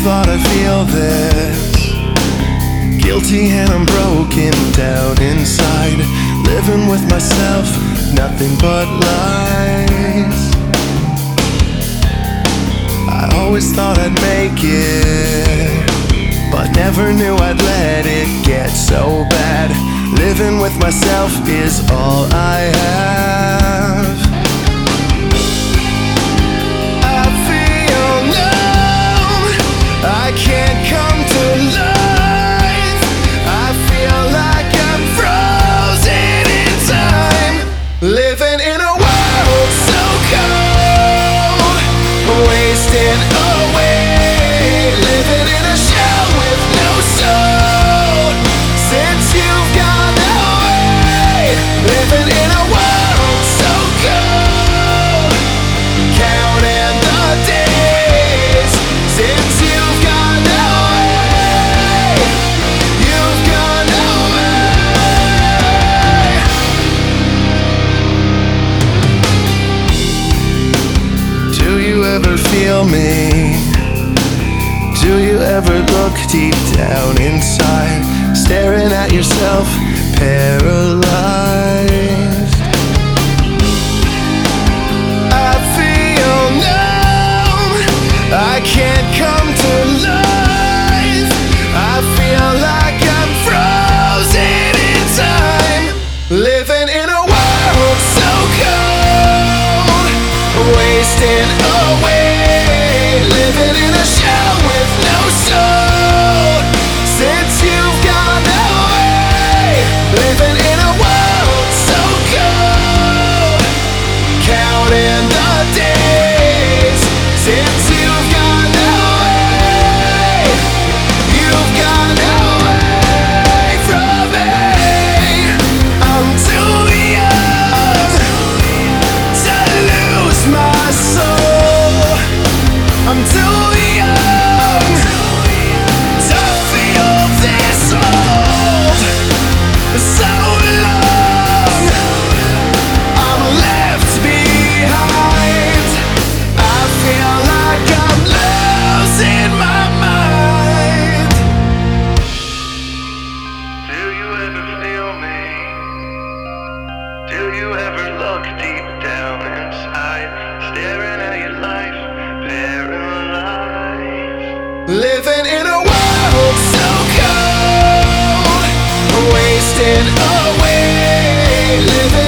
thought I'd feel this. Guilty and I'm broken down inside, living with myself, nothing but lies. I always thought I'd make it, but never knew I'd let it get so bad. Living with myself is all I have. I feel numb, I can't come to life. I feel like I'm frozen in time, living in a world so cold, wasting away, living in a shell with no soul. Since you've gone away, living in a world so cold, counting the days. Since you've gone away, you've gone away. Do you ever feel me? Do you ever look deep down inside, staring at yourself, paralyzed? I feel numb, I can't come to life. I feel like I'm frozen in time, living in a world so cold, wasting away, living in a shell with no soul. Since you've gone away, living in a world so cold, counting the days. Since you've gone away, you've gone away from me. I'm too young to lose my soul. I'm too young to feel this old. So long I'm left behind. I feel like I'm losing my mind. Do you ever feel me? Do you ever look deep down inside, staring at your life, paralyzed? Living in a world so cold, wasting away, living